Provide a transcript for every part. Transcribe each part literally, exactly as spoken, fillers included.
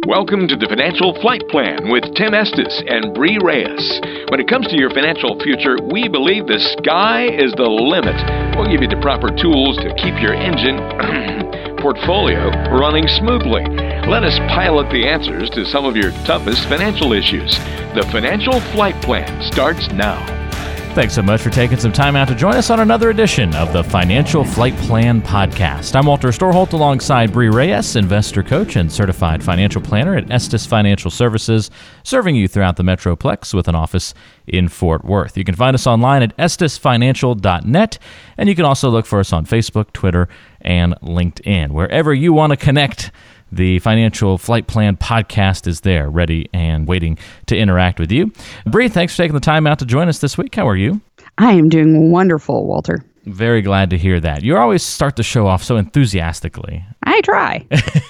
Welcome to the Financial Flight Plan with Tim Estes and Bree Reyes. When it comes to your financial future, we believe the sky is the limit. We'll give you the proper tools to keep your engine portfolio running smoothly. Let us pilot the answers to some of your toughest financial issues. The Financial Flight Plan starts now. Thanks so much for taking some time out to join us on another edition of the Financial Flight Plan Podcast. I'm Walter Storholt alongside Bree Reyes, investor coach and certified financial planner at Estes Financial Services, serving you throughout the Metroplex with an office in Fort Worth. You can find us online at estes financial dot net, and you can also look for us on Facebook, Twitter, and LinkedIn. Wherever you want to connect, the Financial Flight Plan Podcast is there, ready and waiting to interact with you. Bree, thanks for taking the time out to join us this week. How are you? I am doing wonderful, Walter. Very glad to hear that. You always start the show off so enthusiastically. I try.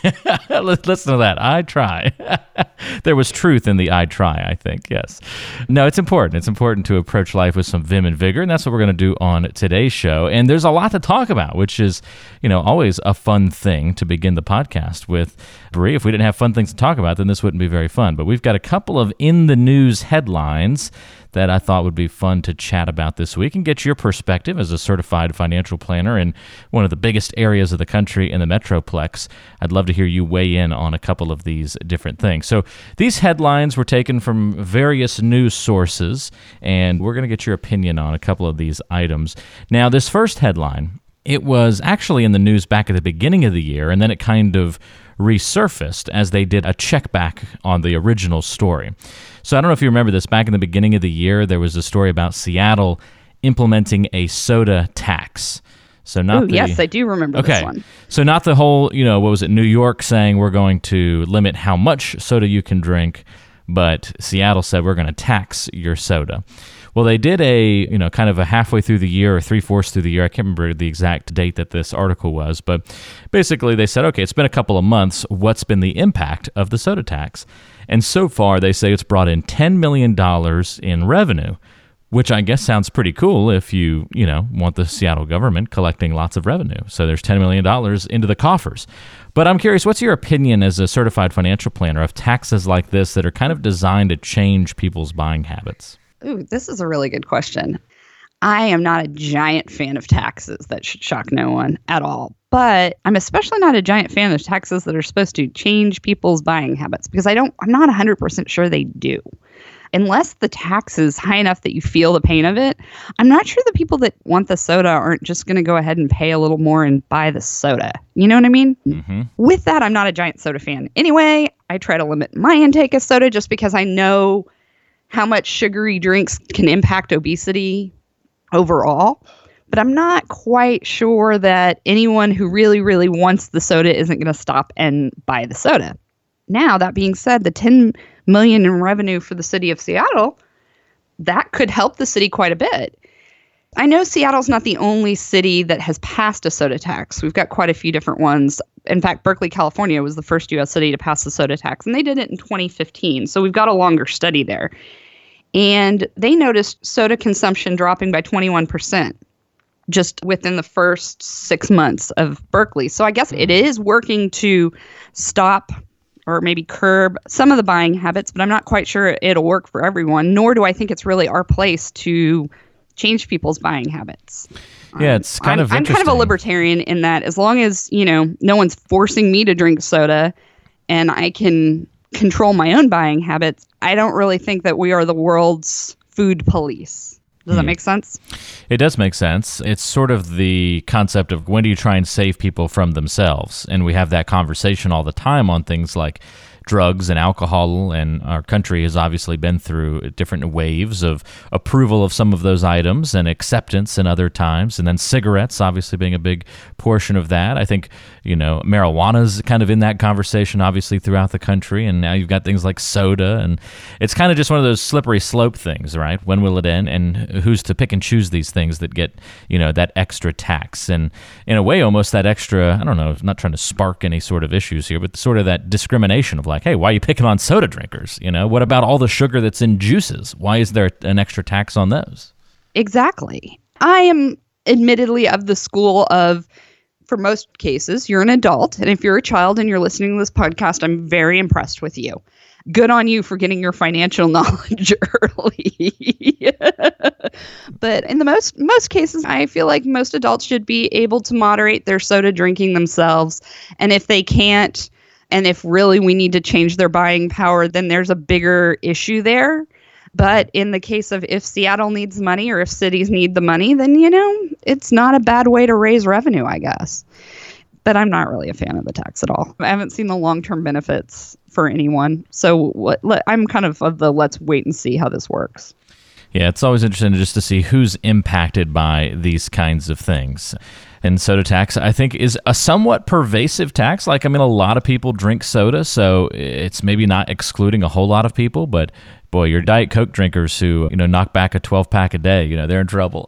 Listen to that. I try. There was truth in the I try, I think. Yes. No, it's important. It's important to approach life with some vim and vigor, and that's what we're going to do on today's show. And there's a lot to talk about, which is, you know, always a fun thing to begin the podcast with. Bree, if we didn't have fun things to talk about, then this wouldn't be very fun. But we've got a couple of in-the-news headlines that I thought would be fun to chat about this week and get your perspective as a certified financial planner in one of the biggest areas of the country in the Metroplex. I'd love to hear you weigh in on a couple of these different things. So these headlines were taken from various news sources, and we're going to get your opinion on a couple of these items. Now, this first headline, it was actually in the news back at the beginning of the year, and then it kind of resurfaced as they did a check back on the original story. So I don't know if you remember this, back in the beginning of the year, there was a story about Seattle implementing a soda tax. So not Ooh, the, yes, I do remember okay. this one. So not the whole, you know, what was it, New York saying we're going to limit how much soda you can drink, but Seattle said we're going to tax your soda. Well, they did a, you know, kind of a halfway through the year or three-fourths through the year. I can't remember the exact date that this article was, but basically they said, okay, it's been a couple of months. What's been the impact of the soda tax? And so far, they say it's brought in ten million dollars in revenue, which I guess sounds pretty cool if you, you know, want the Seattle government collecting lots of revenue. So there's ten million dollars into the coffers. But I'm curious, what's your opinion as a certified financial planner of taxes like this that are kind of designed to change people's buying habits? Ooh, this is a really good question. I am not a giant fan of taxes. That should shock no one at all. But I'm especially not a giant fan of taxes that are supposed to change people's buying habits, because I don't, I'm not one hundred percent sure they do. Unless the tax is high enough that you feel the pain of it, I'm not sure the people that want the soda aren't just going to go ahead and pay a little more and buy the soda. You know what I mean? Mm-hmm. With that, I'm not a giant soda fan. Anyway, I try to limit my intake of soda just because I know how much sugary drinks can impact obesity overall. But I'm not quite sure that anyone who really, really wants the soda isn't going to stop and buy the soda. Now, that being said, the ten million dollars in revenue for the city of Seattle, that could help the city quite a bit. I know Seattle's not the only city that has passed a soda tax. We've got quite a few different ones. In fact, Berkeley, California was the first U S city to pass the soda tax, and they did it in twenty fifteen. So we've got a longer study there. And they noticed soda consumption dropping by twenty-one percent just within the first six months of Berkeley. So I guess it is working to stop or maybe curb some of the buying habits, but I'm not quite sure it'll work for everyone, nor do I think it's really our place to change people's buying habits. Yeah, it's kind um, of I'm, interesting. I'm kind of a libertarian in that as long as, you know, no one's forcing me to drink soda and I can control my own buying habits, I don't really think that we are the world's food police. Does hmm. that make sense? It does make sense. It's sort of the concept of when do you try and save people from themselves? And we have that conversation all the time on things like drugs and alcohol, and our country has obviously been through different waves of approval of some of those items and acceptance in other times, and then cigarettes obviously being a big portion of that. I think, you know, marijuana's kind of in that conversation obviously throughout the country, and now you've got things like soda, and it's kind of just one of those slippery slope things, right? When will it end, and who's to pick and choose these things that get, you know, that extra tax, and in a way almost that extra, I don't know, I'm not trying to spark any sort of issues here, but sort of that discrimination of like, hey, why are you picking on soda drinkers? You know, what about all the sugar that's in juices? Why is there an extra tax on those? Exactly. I am admittedly of the school of for most cases, you're an adult. And if you're a child and you're listening to this podcast, I'm very impressed with you. Good on you for getting your financial knowledge early. But in the most most cases, I feel like most adults should be able to moderate their soda drinking themselves. And if they can't, and if really we need to change their buying power, then there's a bigger issue there. But in the case of if Seattle needs money or if cities need the money, then, you know, it's not a bad way to raise revenue, I guess. But I'm not really a fan of the tax at all. I haven't seen the long-term benefits for anyone. So what, let, I'm kind of of the let's wait and see how this works. Yeah, it's always interesting just to see who's impacted by these kinds of things. And soda tax, I think, is a somewhat pervasive tax. Like, I mean, a lot of people drink soda, so it's maybe not excluding a whole lot of people, but boy, your Diet Coke drinkers who, you know, knock back a twelve pack a day, you know, they're in trouble.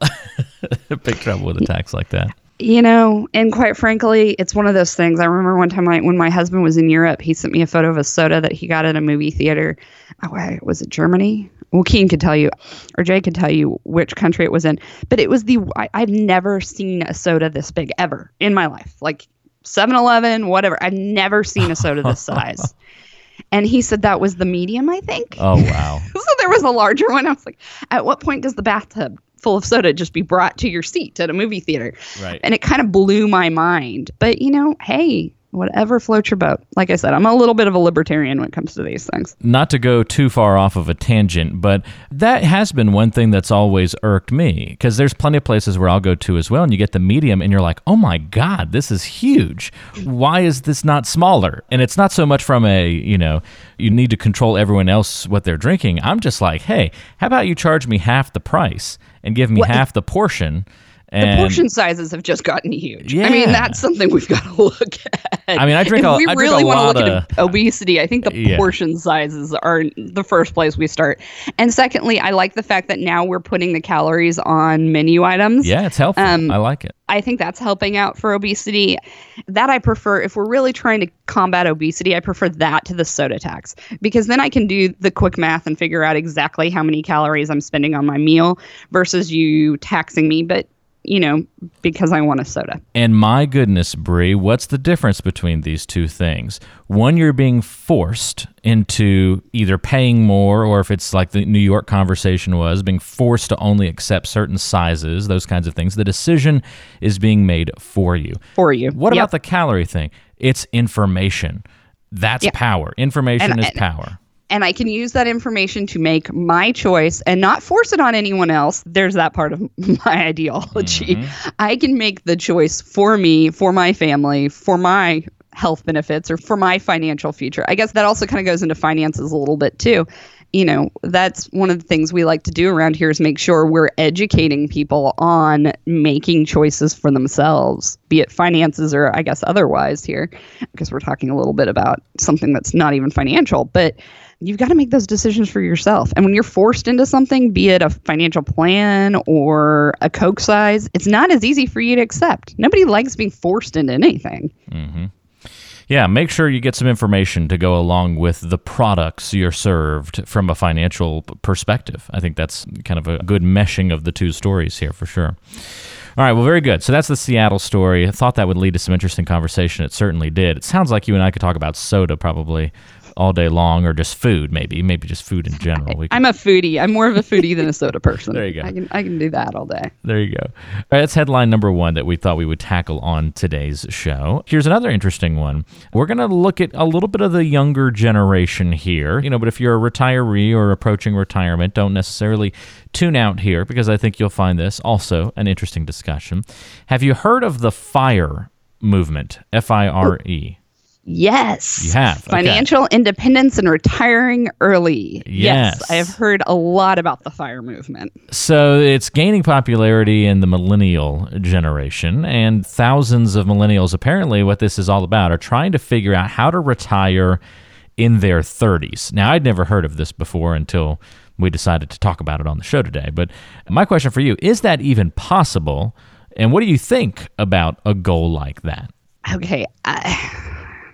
Big trouble with a tax like that. You know, and quite frankly, it's one of those things. I remember one time I, when my husband was in Europe, he sent me a photo of a soda that he got at a movie theater. Oh, wait, was it Germany? Well, Keen could tell you, or Jay could tell you which country it was in. But it was the, I, I've never seen a soda this big ever in my life. Like seven eleven, whatever. I've never seen a soda this size. And he said that was the medium, I think. Oh, wow. So there was a larger one. I was like, at what point does the bathtub full of soda just be brought to your seat at a movie theater? Right. And it kind of blew my mind. But, you know, hey, whatever floats your boat. Like I said, I'm a little bit of a libertarian when it comes to these things. Not to go too far off of a tangent, but that has been one thing that's always irked me, because there's plenty of places where I'll go to as well, and you get the medium, and you're like, oh my God, this is huge. Why is this not smaller? And it's not so much from a, you know, you need to control everyone else what they're drinking. I'm just like, hey, how about you charge me half the price and give me What? half the portion? And the portion sizes have just gotten huge. Yeah. I mean, that's something we've got to look at. I mean, I drink if a, we I drink really a want to lot look of at obesity, I think the Yeah. portion sizes are the first place we start. And secondly, I like the fact that now we're putting the calories on menu items. Yeah, it's helpful. Um, I like it. I think that's helping out for obesity. That I prefer. If we're really trying to combat obesity, I prefer that to the soda tax, because then I can do the quick math and figure out exactly how many calories I'm spending on my meal versus you taxing me, but you know, because I want a soda. And my goodness, Bree, what's the difference between these two things? One, you're being forced into either paying more, or if it's like the New York conversation was, being forced to only accept certain sizes, those kinds of things. The decision is being made for you. For you. What Yep. about the calorie thing? It's information. That's Yeah. power. Information And- is and- power. And I can use that information to make my choice and not force it on anyone else. There's that part of my ideology. Mm-hmm. I can make the choice for me, for my family, for my health benefits, or for my financial future. I guess that also kind of goes into finances a little bit too. You know, that's one of the things we like to do around here is make sure we're educating people on making choices for themselves, be it finances or I guess otherwise here, because we're talking a little bit about something that's not even financial, but you've got to make those decisions for yourself. And when you're forced into something, be it a financial plan or a Coke size, it's not as easy for you to accept. Nobody likes being forced into anything. Mm-hmm. Yeah, make sure you get some information to go along with the products you're served from a financial p- perspective. I think that's kind of a good meshing of the two stories here for sure. All right, well, very good. So that's the Seattle story. I thought that would lead to some interesting conversation. It certainly did. It sounds like you and I could talk about soda probably all day long, or just food, maybe, maybe just food in general. We could, I'm a foodie. I'm more of a foodie than a soda person. There you go. I can I can do that all day. There you go. All right, that's headline number one that we thought we would tackle on today's show. Here's another interesting one. We're going to look at a little bit of the younger generation here, you know, but if you're a retiree or approaching retirement, don't necessarily tune out here, because I think you'll find this also an interesting discussion. Have you heard of the FIRE movement? F I R E. Yes. You have. Okay. Financial independence and retiring early. Yes. I have heard a lot about the FIRE movement. So it's gaining popularity in the millennial generation, and thousands of millennials, apparently what this is all about, are trying to figure out how to retire in their thirties. Now, I'd never heard of this before until we decided to talk about it on the show today. But my question for you, is that even possible? And what do you think about a goal like that? Okay. I...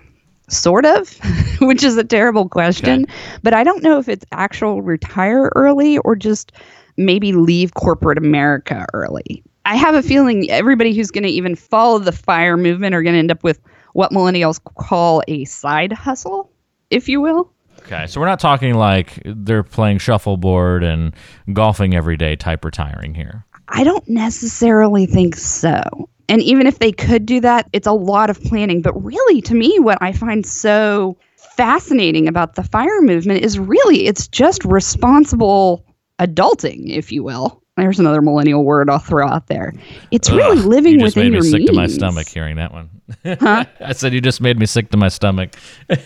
Sort of, which is a terrible question, Okay. but I don't know if it's actual retire early or just maybe leave corporate America early. I have a feeling everybody who's going to even follow the FIRE movement are going to end up with what millennials call a side hustle, if you will. Okay, so we're not talking like they're playing shuffleboard and golfing every day type retiring here. I don't necessarily think so. And even if they could do that, it's a lot of planning. But really, to me, what I find so fascinating about the FIRE movement is really it's just responsible adulting, if you will. There's another millennial word I'll throw out there. It's Ugh, really living you just within made me your sick means. to my stomach hearing that one. Huh? I said you just made me sick to my stomach.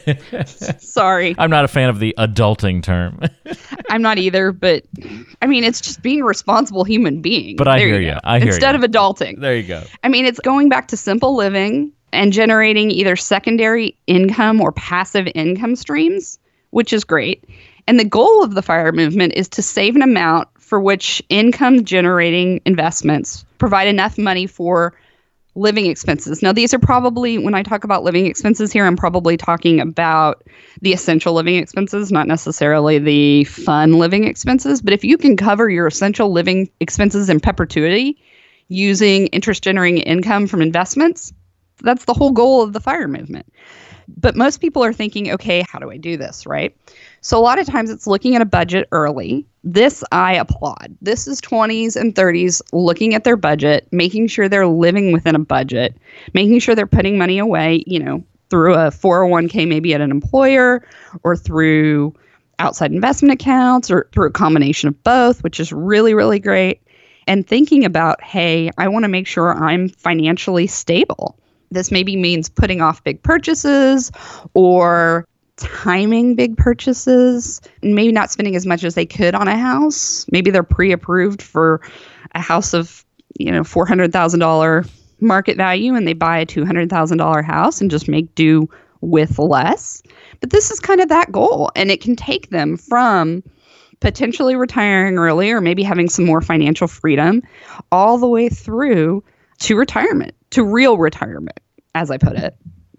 Sorry. I'm not a fan of the adulting term. I'm not either, but I mean, it's just being a responsible human being. But I There hear you you. go. I hear Instead you. of adulting. There you go. I mean, it's going back to simple living and generating either secondary income or passive income streams, which is great. And the goal of the FIRE movement is to save an amount for which income-generating investments provide enough money for living expenses. Now, these are probably, when I talk about living expenses here, I'm probably talking about the essential living expenses, not necessarily the fun living expenses. But if you can cover your essential living expenses in perpetuity using interest-generating income from investments, that's the whole goal of the FIRE movement. But most people are thinking, okay, how do I do this, right? So a lot of times it's looking at a budget early. This I applaud. This is twenties and thirties looking at their budget, making sure they're living within a budget, making sure they're putting money away, you know, through a four oh one k maybe at an employer or through outside investment accounts or through a combination of both, which is really, really great. And thinking about, hey, I want to make sure I'm financially stable. This maybe means putting off big purchases or timing big purchases, and maybe not spending as much as they could on a house. Maybe they're pre-approved for a house of, you know, four hundred thousand dollars market value and they buy a two hundred thousand dollars house and just make do with less. But this is kind of that goal, and it can take them from potentially retiring early or maybe having some more financial freedom all the way through to retirement, to real retirement, as I put it.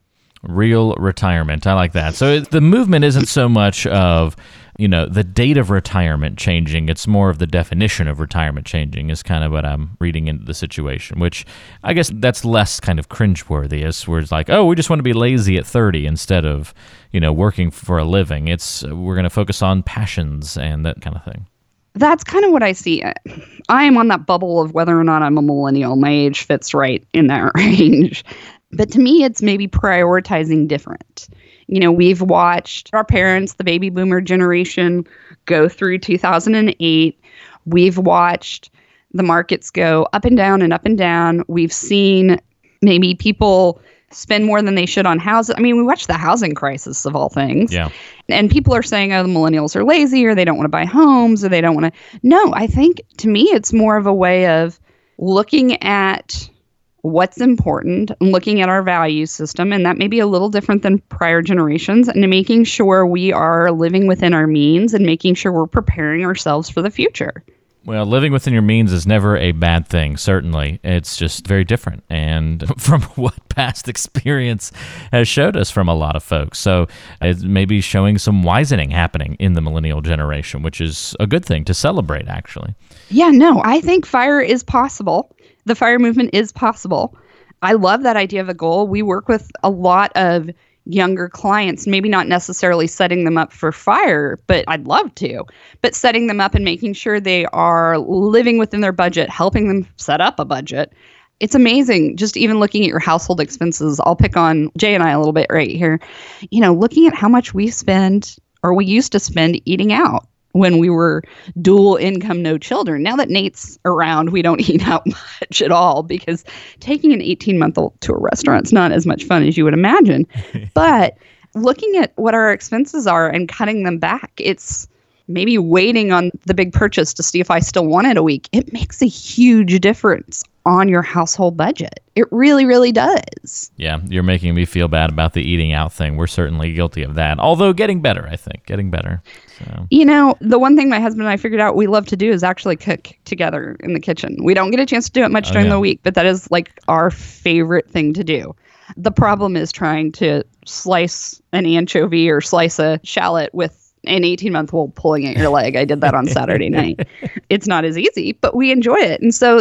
Real retirement. I like that. So it, the movement isn't so much of, you know, the date of retirement changing. It's more of the definition of retirement changing is kind of what I'm reading into the situation, which I guess that's less kind of cringeworthy. It's where it's like, oh, we just want to be lazy at thirty instead of, you know, working for a living. It's we're going to focus on passions and that kind of thing. That's kind of what I see. I am on that bubble of whether or not I'm a millennial. My age fits right in that range. But to me, it's maybe prioritizing different. You know, we've watched our parents, the baby boomer generation, go through two thousand eight. We've watched the markets go up and down and up and down. We've seen maybe people spend more than they should on houses. I mean, we watched the housing crisis of all things. Yeah. And people are saying, oh, the millennials are lazy or they don't want to buy homes or they don't want to. No, I think to me, it's more of a way of looking at what's important and looking at our value system. And that may be a little different than prior generations, and making sure we are living within our means and making sure we're preparing ourselves for the future. Well, living within your means is never a bad thing, certainly. It's just very different, and from what past experience has showed us from a lot of folks. So it's maybe showing some wisening happening in the millennial generation, which is a good thing to celebrate, actually. Yeah, no, I think FIRE is possible. The FIRE movement is possible. I love that idea of a goal. We work with a lot of younger clients, maybe not necessarily setting them up for FIRE, but I'd love to, but setting them up and making sure they are living within their budget, helping them set up a budget. It's amazing. Just even looking at your household expenses, I'll pick on Jay and I a little bit right here, you know, looking at how much we spend or we used to spend eating out when we were dual income, no children. Now that Nate's around, we don't eat out much at all because taking an eighteen-month-old to a restaurant's not as much fun as you would imagine. But looking at what our expenses are and cutting them back, it's maybe waiting on the big purchase to see if I still want it a week. It makes a huge difference on your household budget. It really, really does. Yeah, you're making me feel bad about the eating out thing. We're certainly guilty of that, although getting better, I think, getting better. So. You know, the one thing my husband and I figured out we love to do is actually cook together in the kitchen. We don't get a chance to do it much Oh, during yeah. the week, but that is like our favorite thing to do. The problem is trying to slice an anchovy or slice a shallot with an eighteen-month-old pulling at your leg. I did that on Saturday night. It's not as easy, but we enjoy it. And so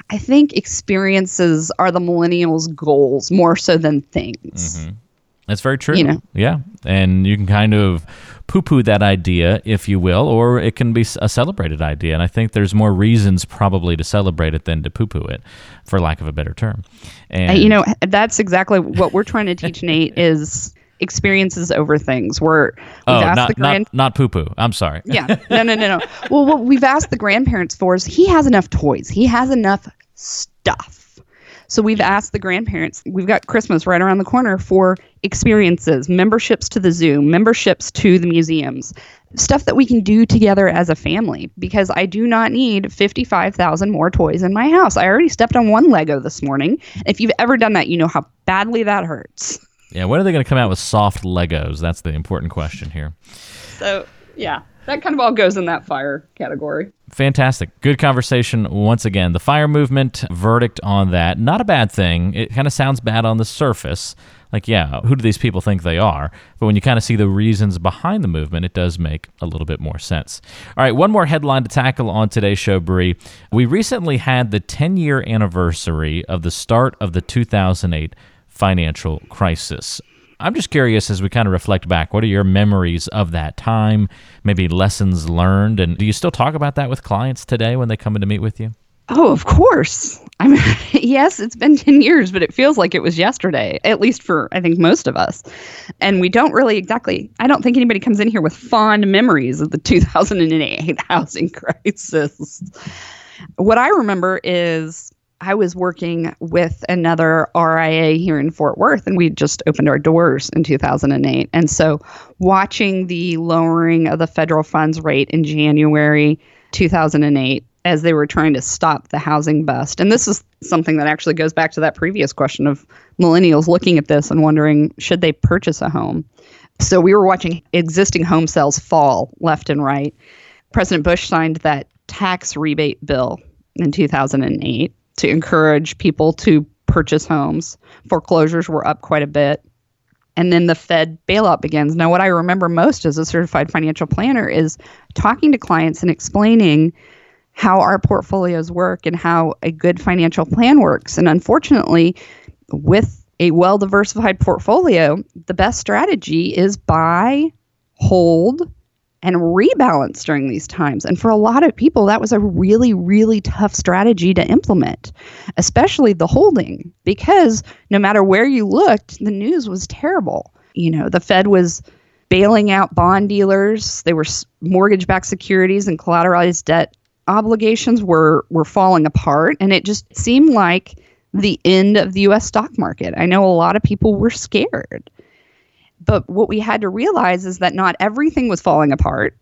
I think experiences are the millennials' goals more so than things. Mm-hmm. That's very true. You know? Yeah. And you can kind of poo-poo that idea, if you will, or it can be a celebrated idea. And I think there's more reasons probably to celebrate it than to poo-poo it, for lack of a better term. And uh, you know, that's exactly what we're trying to teach Nate is experiences over things. We're we've oh, asked not, the grand- not, not poo-poo. I'm sorry. Yeah. No, no, no, no. Well, what we've asked the grandparents for is he has enough toys. He has enough stuff. So we've asked the grandparents, we've got Christmas right around the corner for experiences, memberships to the zoo, memberships to the museums, stuff that we can do together as a family, because I do not need fifty-five thousand more toys in my house. I already stepped on one Lego this morning. If you've ever done that, you know how badly that hurts. Yeah, when are they going to come out with soft Legos? That's the important question here. So, yeah. That kind of all goes in that FIRE category. Fantastic. Good conversation once again. The FIRE movement, verdict on that, not a bad thing. It kind of sounds bad on the surface. Like, yeah, who do these people think they are? But when you kind of see the reasons behind the movement, it does make a little bit more sense. All right, one more headline to tackle on today's show, Bree. We recently had the ten-year anniversary of the start of the two thousand eight financial crisis. I'm just curious, as we kind of reflect back, what are your memories of that time, maybe lessons learned, and do you still talk about that with clients today when they come in to meet with you? Oh, of course. I mean, yes, it's been ten years, but it feels like it was yesterday, at least for, I think, most of us. And we don't really exactly, I don't think anybody comes in here with fond memories of the two thousand eight housing crisis. What I remember is I was working with another R I A here in Fort Worth, and we just opened our doors in two thousand eight. And so watching the lowering of the federal funds rate in January two thousand eight as they were trying to stop the housing bust. And this is something that actually goes back to that previous question of millennials looking at this and wondering, should they purchase a home? So we were watching existing home sales fall left and right. President Bush signed that tax rebate bill in two thousand eight. To encourage people to purchase homes. Foreclosures were up quite a bit. And then the Fed bailout begins. Now, what I remember most as a certified financial planner is talking to clients and explaining how our portfolios work and how a good financial plan works. And unfortunately, with a well-diversified portfolio, the best strategy is buy, hold, and rebalance during these times. And for a lot of people, that was a really, really tough strategy to implement, especially the holding, because no matter where you looked, the news was terrible. You know, the Fed was bailing out bond dealers. They were mortgage-backed securities and collateralized debt obligations were, were falling apart. And it just seemed like the end of the U S stock market. I know a lot of people were scared. But what we had to realize is that not everything was falling apart.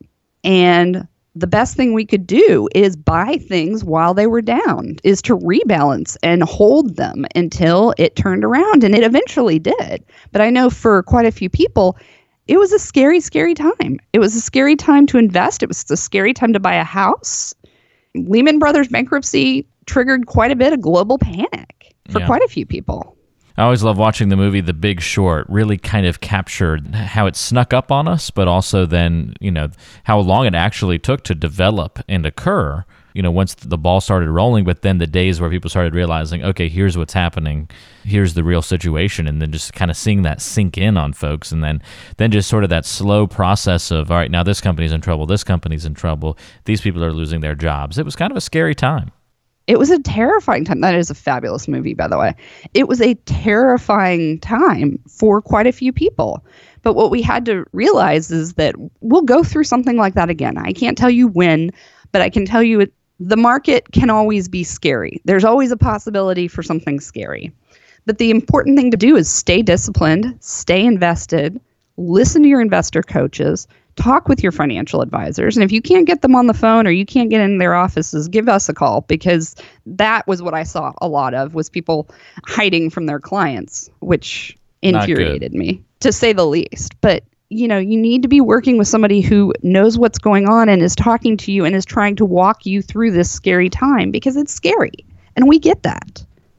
And the best thing we could do is buy things while they were down, is to rebalance and hold them until it turned around. And it eventually did. But I know for quite a few people, it was a scary, scary time. It was a scary time to invest. It was a scary time to buy a house. Lehman Brothers bankruptcy triggered quite a bit of global panic for Yeah. quite a few people. I always love watching the movie The Big Short. Really kind of captured how it snuck up on us, but also then, you know, how long it actually took to develop and occur, you know, once the ball started rolling, but then the days where people started realizing, okay, here's what's happening, here's the real situation, and then just kind of seeing that sink in on folks, and then then just sort of that slow process of, all right, now this company's in trouble, this company's in trouble, these people are losing their jobs. It was kind of a scary time. It was a terrifying time. That is a fabulous movie, by the way. It was a terrifying time for quite a few people. But what we had to realize is that we'll go through something like that again. I can't tell you when, but I can tell you it, the market can always be scary. There's always a possibility for something scary. But the important thing to do is stay disciplined, stay invested, listen to your investor coaches, talk with your financial advisors. And if you can't get them on the phone or you can't get in their offices, give us a call, because that was what I saw a lot of, was people hiding from their clients, which infuriated me, to say the least. But, you know, you need to be working with somebody who knows what's going on and is talking to you and is trying to walk you through this scary time, because it's scary. And we get that.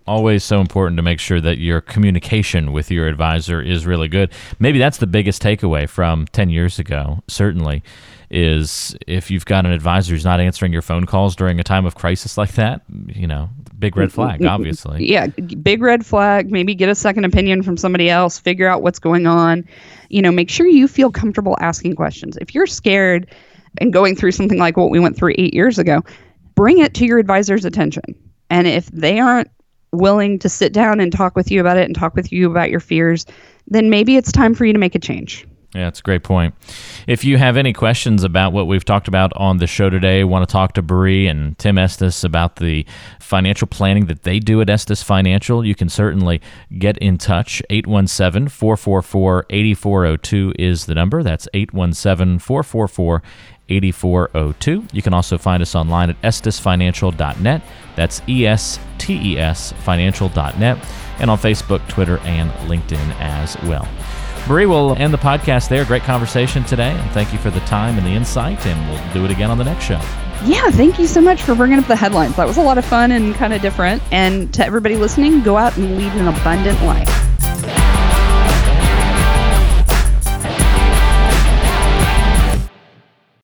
Always so important to make sure that your communication with your advisor is really good. Maybe that's the biggest takeaway from ten years ago, certainly, is if you've got an advisor who's not answering your phone calls during a time of crisis like that, you know, big red flag, obviously. Yeah, big red flag. Maybe get a second opinion from somebody else, figure out what's going on. You know, make sure you feel comfortable asking questions. If you're scared and going through something like what we went through eight years ago, bring it to your advisor's attention. And if they aren't willing to sit down and talk with you about it and talk with you about your fears, then maybe it's time for you to make a change. Yeah, that's a great point. If you have any questions about what we've talked about on the show today, want to talk to Bree and Tim Estes about the financial planning that they do at Estes Financial, you can certainly get in touch. eight one seven, four four four, eight four zero two is the number. That's eight one seven, four four four, eight four zero two. You can also find us online at estes financial dot net. That's E S T E S financial dot net. And on Facebook, Twitter, and LinkedIn as well. Bree, we'll end the podcast there. Great conversation today. And thank you for the time and the insight. And we'll do it again on the next show. Yeah, thank you so much for bringing up the headlines. That was a lot of fun and kind of different. And to everybody listening, go out and lead an abundant life.